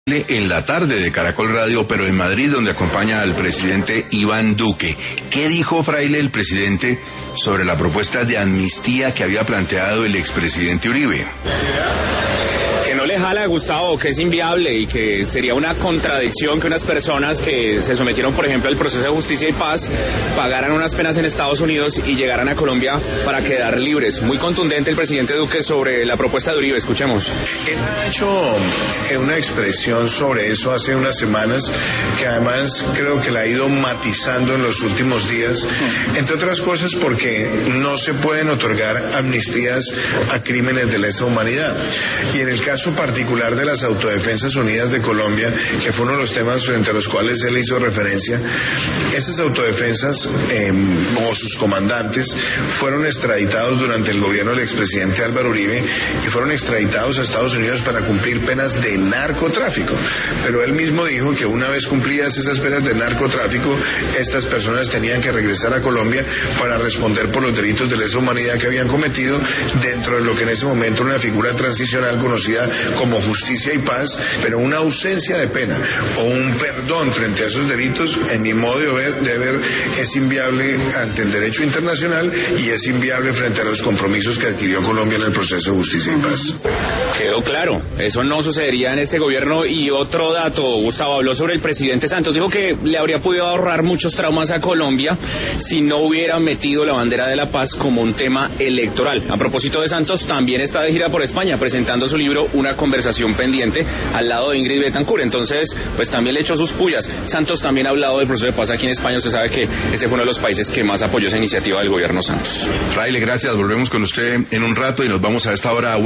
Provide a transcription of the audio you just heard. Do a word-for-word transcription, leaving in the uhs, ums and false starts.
En la tarde de Caracol Radio, pero en Madrid, donde acompaña al presidente Iván Duque. ¿Qué dijo Fraile, el presidente, sobre la propuesta de amnistía que había planteado el expresidente Uribe? Que no le jala, Gustavo, que es inviable y que sería una contradicción que unas personas que se sometieron, por ejemplo, al proceso de justicia y paz pagaran unas penas en Estados Unidos y llegaran a Colombia para quedar libres. Muy contundente el presidente Duque sobre la propuesta de Uribe. Escuchemos. Él ha hecho una expresión sobre eso hace unas semanas que además creo que la ha ido matizando en los últimos días, entre otras cosas porque no se pueden otorgar amnistías a crímenes de lesa humanidad. Y en el caso particular de las Autodefensas Unidas de Colombia, que fue uno de los temas frente a los cuales él hizo referencia, esas autodefensas eh, o sus comandantes fueron extraditados durante el gobierno del expresidente Álvaro Uribe y fueron extraditados a Estados Unidos para cumplir penas de narcotráfico. Pero él mismo dijo que una vez cumplidas esas penas de narcotráfico, estas personas tenían que regresar a Colombia para responder por los delitos de lesa humanidad que habían cometido dentro de lo que en ese momento era una figura transicional conocida como justicia y paz, pero una ausencia de pena o un perdón frente a esos delitos, en mi modo de ver, de ver es inviable ante el derecho internacional y es inviable frente a los compromisos que adquirió Colombia en el proceso de justicia y paz. Quedó claro, eso no sucedería en este gobierno. Y otro dato, Gustavo, habló sobre el presidente Santos, dijo que le habría podido ahorrar muchos traumas a Colombia si no hubiera metido la bandera de la paz como un tema electoral. A propósito de Santos, también está de gira por España presentando su libro Una conversación pendiente al lado de Ingrid Betancourt. Entonces, pues también le echó sus pullas. Santos también ha hablado del proceso de paz aquí en España. Usted sabe que este fue uno de los países que más apoyó esa iniciativa del gobierno Santos. Fraile, gracias. Volvemos con usted en un rato y nos vamos a esta hora a